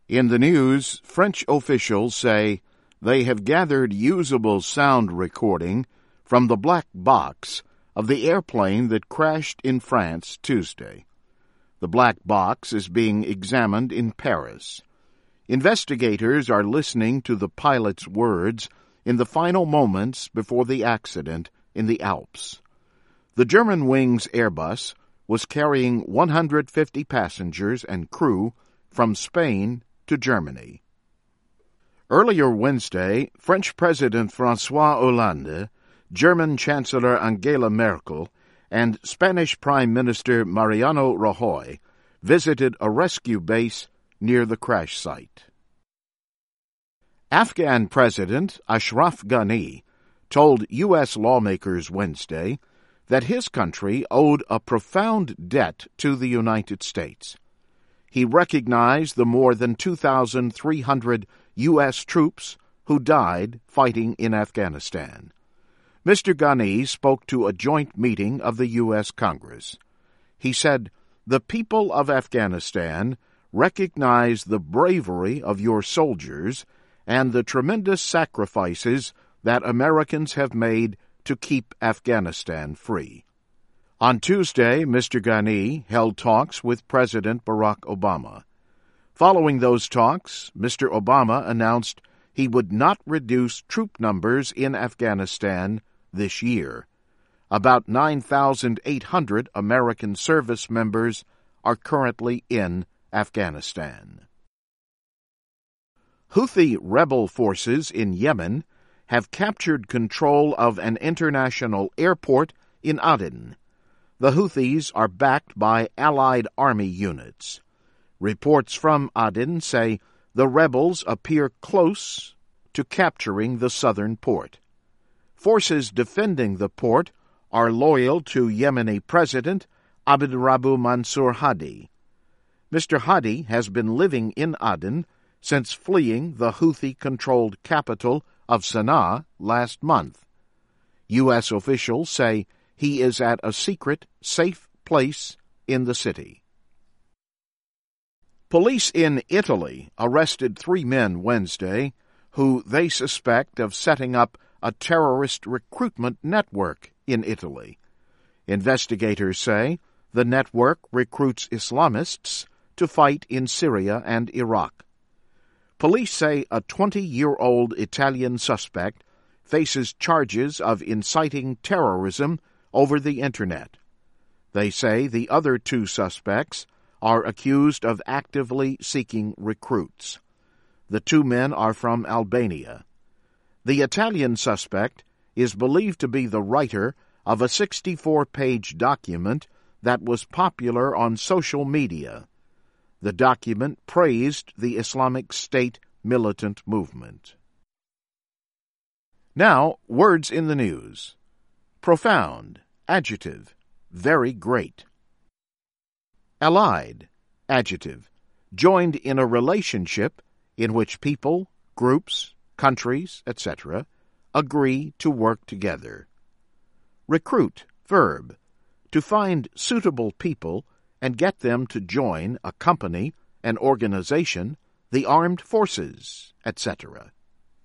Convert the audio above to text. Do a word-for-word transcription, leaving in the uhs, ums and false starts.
In the news, French officials say they have gathered usable sound recording from the black box of the airplane that crashed in France Tuesday. The black box is being examined in Paris. Investigators are listening to the pilot's words in the final moments before the accident in the Alps. The Germanwings Airbus was carrying one hundred fifty passengers and crew from Spain to Germany. Earlier Wednesday, French President François Hollande, German Chancellor Angela Merkel, and Spanish Prime Minister Mariano Rajoy visited a rescue base near the crash site. Afghan President Ashraf Ghani told U S lawmakers Wednesday that his country owed a profound debt to the United States. He recognized the more than two thousand three hundred U S troops who died fighting in Afghanistan. Mister Ghani spoke to a joint meeting of the U S Congress. He said, "The people of Afghanistan recognize the bravery of your soldiers and the tremendous sacrifices that Americans have made to keep Afghanistan free." On Tuesday, Mister Ghani held talks with President Barack Obama. Following those talks, Mister Obama announced he would not reduce troop numbers in Afghanistan this year. About nine thousand eight hundred American service members are currently in Afghanistan. Houthi rebel forces in Yemen have captured control of an international airport in Aden. The Houthis are backed by allied army units. Reports from Aden say the rebels appear close to capturing the southern port. Forces defending the port are loyal to Yemeni President Abdrabbu Mansur Hadi. Mister Hadi has been living in Aden since fleeing the Houthi-controlled capital of Sana'a last month. U S officials say he is at a secret, safe place in the city. Police in Italy arrested three men Wednesday who they suspect of setting up a terrorist recruitment network in Italy. Investigators say the network recruits Islamists to fight in Syria and Iraq. Police say a twenty-year-old Italian suspect faces charges of inciting terrorism over the Internet. They say the other two suspects are accused of actively seeking recruits. The two men are from Albania. The Italian suspect is believed to be the writer of a sixty-four page document that was popular on social media. The document praised the Islamic State militant movement. Now, words in the news. Profound, adjective, very great. Allied, adjective, joined in a relationship in which people, groups, countries, et cetera, agree to work together. Recruit, verb, to find suitable people and get them to join a company, an organization, the armed forces, et cetera.